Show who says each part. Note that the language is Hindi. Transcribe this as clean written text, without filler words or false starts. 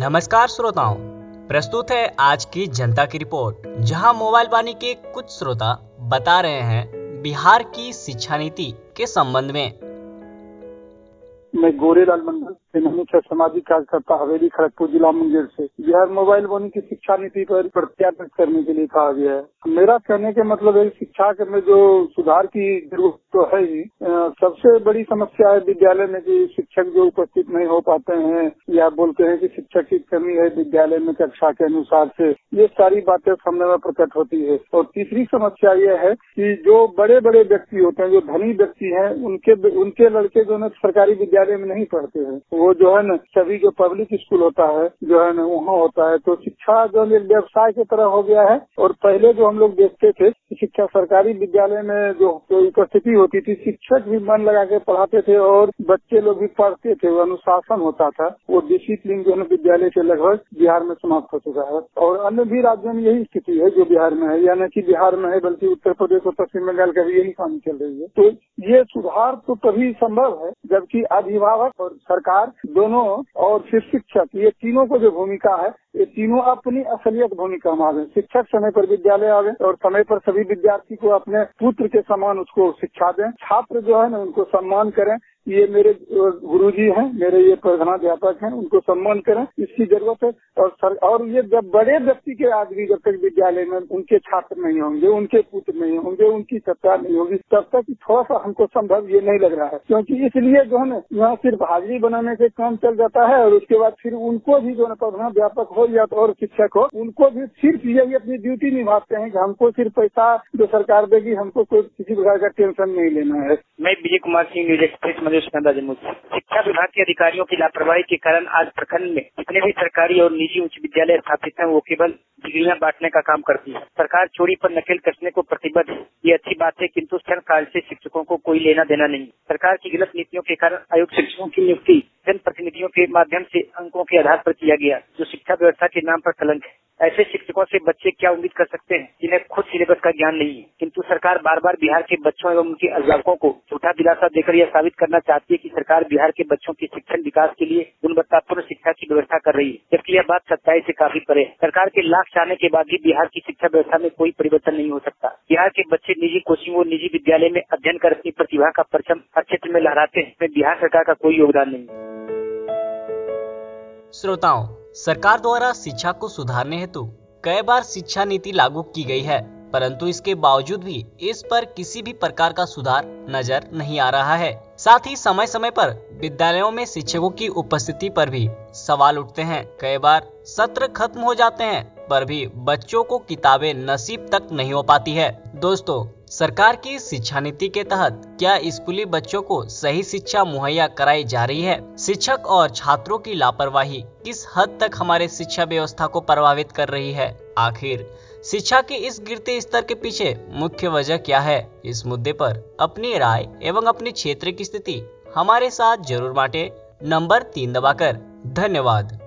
Speaker 1: नमस्कार श्रोताओं, प्रस्तुत है आज की जनता की रिपोर्ट, जहां मोबाइल वाणी के कुछ श्रोता बता रहे हैं बिहार की शिक्षा नीति के संबंध में।
Speaker 2: मैं गोरेलाल मंडल मुख्य सामाजिक कार्यकर्ता हवेली खड़गपुर जिला मुंगेर से बिहार मोबाइल वाणी की शिक्षा नीति पर प्रत्यावर्तन करने के लिए कहा गया है। मेरा कहने के मतलब है शिक्षा में जो सुधार की जरूरत तो है ही। सबसे बड़ी समस्या है विद्यालय में कि शिक्षक जो उपस्थित नहीं हो पाते हैं या बोलते हैं कि शिक्षक की कमी है विद्यालय में कक्षा के अनुसार से, ये सारी बातें सामने में प्रकट होती है। और तीसरी समस्या ये है कि जो बड़े बड़े व्यक्ति होते हैं, जो धनी व्यक्ति हैं, उनके लड़के जो है सरकारी विद्यालय में नहीं पढ़ते हैं, वो जो है न सभी जो पब्लिक स्कूल होता है जो है न वहाँ होता है। तो शिक्षा जो एक व्यवसाय की तरह हो गया है। और पहले जो हम लोग देखते थे शिक्षा सरकारी विद्यालय में जो उपस्थिति होती थी, शिक्षक भी मन लगा के पढ़ाते थे और बच्चे लोग भी पढ़ते थे, वो अनुशासन होता था, वो डिसिप्लिन जो है विद्यालय से लगभग बिहार में समाप्त हो चुका है। और अन्य भी राज्यों में यही स्थिति है जो बिहार में है, यानी कि बिहार में है बल्कि उत्तर प्रदेश और पश्चिम बंगाल का भी यही कहानी चल रही है। तो ये सुधार तो तभी संभव है जबकि अभिभावक और सरकार दोनों और फिर शिक्षक, ये तीनों को जो भूमिका है, ये तीनों अपनी असलियत भूमिका में आवे। शिक्षक समय पर विद्यालय आवे और समय पर सभी विद्यार्थी को अपने पुत्र के समान उसको शिक्षा दें। छात्र जो है ना उनको सम्मान करें, ये मेरे गुरुजी हैं, मेरे ये प्रधानाध्यापक हैं, उनको सम्मान करें, इसकी जरूरत है। और ये जब बड़े व्यक्ति के आदमी जब तक विद्यालय में उनके छात्र नहीं होंगे, उनके पुत्र नहीं होंगे, उनकी चर्चा नहीं होगी, तब तक थोड़ा सा हमको संभव ये नहीं लग रहा है। क्योंकि इसलिए जो है ना यहाँ सिर्फ हाजिरी बनाने के काम चल जाता है और उसके बाद फिर उनको भी जो है प्रधानाध्यापक हो या तो और शिक्षक हो, उनको भी सिर्फ यही अपनी ड्यूटी निभाते हैं कि हमको सिर्फ पैसा जो सरकार देगी, हमको कोई किसी प्रकार का टेंशन नहीं लेना है।
Speaker 3: मैं विजय कुमार सिंह, न्यूज एक्सप्रेस शिक्षा विभाग के अधिकारियों की लापरवाही के कारण आज प्रखंड में जितने भी सरकारी और निजी उच्च विद्यालय स्थापित हैं वो केवल डिग्रियां बांटने का काम करती है। सरकार चोरी पर नकेल कसने को प्रतिबद्ध है, ये अच्छी बात है, किंतु क्षण काल से शिक्षकों को कोई लेना देना नहीं। सरकार की गलत नीतियों के कारण अयोग्य शिक्षकों की नियुक्ति जनप्रतिनिधियों के माध्यम से अंकों के आधार पर किया गया, जो शिक्षा व्यवस्था के नाम पर कलंक है। ऐसे शिक्षकों से बच्चे क्या उम्मीद कर सकते हैं जिन्हें खुद सिलेबस का ज्ञान नहीं है। किंतु सरकार बार बार बिहार के बच्चों एवं उनके अभिभावकों को झूठा दिलासा देकर यह साबित करना चाहती है कि सरकार बिहार के बच्चों के शिक्षण विकास के लिए गुणवत्तापूर्ण शिक्षा की व्यवस्था कर रही है, जबकि यह बात सच्चाई से काफी परे है। सरकार के लाख चाहने के बाद भी बिहार की शिक्षा व्यवस्था में कोई परिवर्तन नहीं हो सकता। बिहार के बच्चे निजी कोचिंग और निजी विद्यालय में अध्ययन कर अपनी प्रतिभा का परचम हर क्षेत्र में लहराते हैं, इसमें बिहार सरकार का कोई योगदान नहीं।
Speaker 1: श्रोताओं, सरकार द्वारा शिक्षा को सुधारने हेतु कई बार शिक्षा नीति लागू की गई है, परंतु इसके बावजूद भी इस पर किसी भी प्रकार का सुधार नजर नहीं आ रहा है। साथ ही समय समय पर विद्यालयों में शिक्षकों की उपस्थिति पर भी सवाल उठते हैं। कई बार सत्र खत्म हो जाते हैं पर भी बच्चों को किताबें नसीब तक नहीं हो पाती है। दोस्तों, सरकार की शिक्षा नीति के तहत क्या स्कूली बच्चों को सही शिक्षा मुहैया कराई जा रही है? शिक्षक और छात्रों की लापरवाही किस हद तक हमारे शिक्षा व्यवस्था को प्रभावित कर रही है? आखिर शिक्षा के इस गिरते स्तर के पीछे मुख्य वजह क्या है? इस मुद्दे पर अपनी राय एवं अपने क्षेत्र की स्थिति हमारे साथ जरूर बांटें। नंबर 3 दबाकर। धन्यवाद।